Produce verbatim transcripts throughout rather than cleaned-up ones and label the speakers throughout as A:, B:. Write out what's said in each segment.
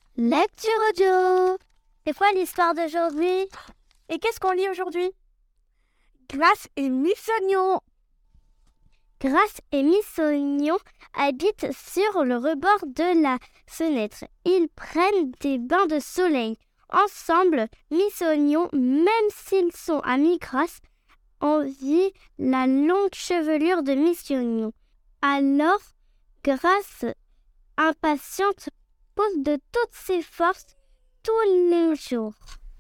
A: Lecture audio. C'est quoi l'histoire d'aujourd'hui?
B: Et qu'est-ce qu'on lit aujourd'hui? Grace et Miss Oignon.
A: Grace et Miss Oignon habitent sur le rebord de la fenêtre. Ils prennent des bains de soleil. Ensemble, Miss Oignon, même s'ils sont amis, Grace envie la longue chevelure de Miss Oignon. Alors, Grace, impatiente, pousse de toutes ses forces tous les jours,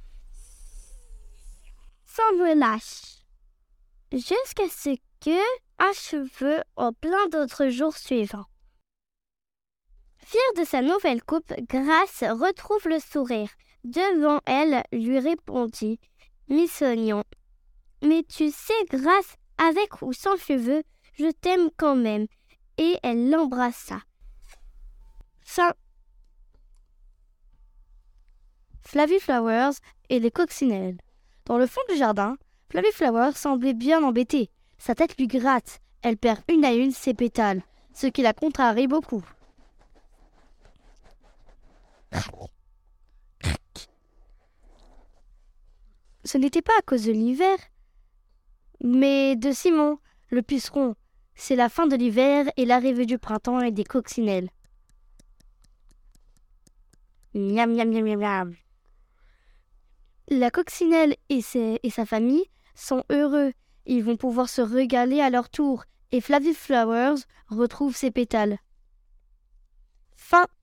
A: sans relâche, jusqu'à ce que un cheveu en plein d'autres jours suivants. Fière de sa nouvelle coupe, Grace retrouve le sourire. Devant elle, lui répondit Miss Oignon. « Mais tu sais, Grace, avec ou sans cheveux, je t'aime quand même. » Et elle l'embrassa.
C: Fin. Flavie Flowers et les coccinelles. Dans le fond du jardin, Flavie Flowers semblait bien embêtée. Sa tête lui gratte. Elle perd une à une ses pétales, ce qui la contrarie beaucoup. Ce n'était pas à cause de l'hiver, mais de Simon, le puceron. C'est la fin de l'hiver et l'arrivée du printemps et des coccinelles. Miam, miam, miam, miam, miam. La coccinelle et, ses, et sa famille sont heureux. Ils vont pouvoir se régaler à leur tour et Flavie Flowers retrouve ses pétales. Fin.